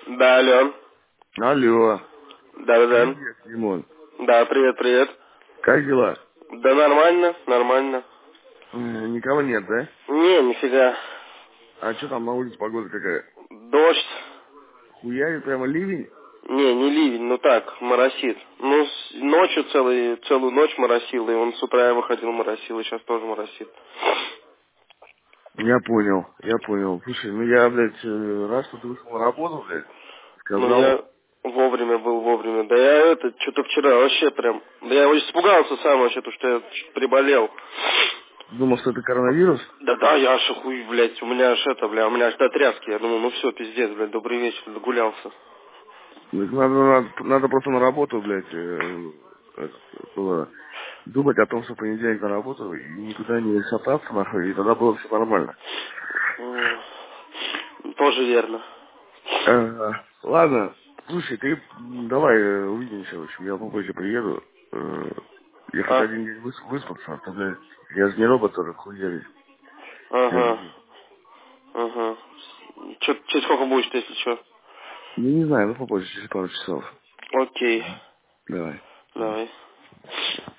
Да, алло. Алло. Да. Привет, Димон. Да, привет. Как дела? Да нормально. Никого нет, да? Не, нифига. А что там на улице погода какая? Дождь. Хуярит прямо ливень? Не ливень, ну так, моросит. Ну, ночью целую ночь моросило, и он с утра я выходил моросил, и сейчас тоже моросит. Я понял. Слушай, ну я, блядь, рад, что ты вышел на работу, блядь. Ну, Сказал. я вовремя. Да я что-то вчера вообще прям... Да я очень испугался сам вообще, то что я чуть приболел. Думал, что это коронавирус? Да, я аж хуй, блядь, у меня аж у меня аж до тряски. Я думал, ну все, пиздец, блядь, добрый вечер, догулялся. Так надо просто на работу, блядь, было думать о том, что в понедельник на работу и никуда не шататься, нахуй, и тогда было все нормально. Тоже верно. Ладно, слушай, ты давай увидимся, в общем, я попозже приеду. Я хоть А? один день выспаться, а то, блядь, я же не робот тоже, хуярить каждый Ага. день. Ага. Через сколько будешь, если что? Ну, не знаю, ну попозже, через пару часов. Окей. Давай. Давай.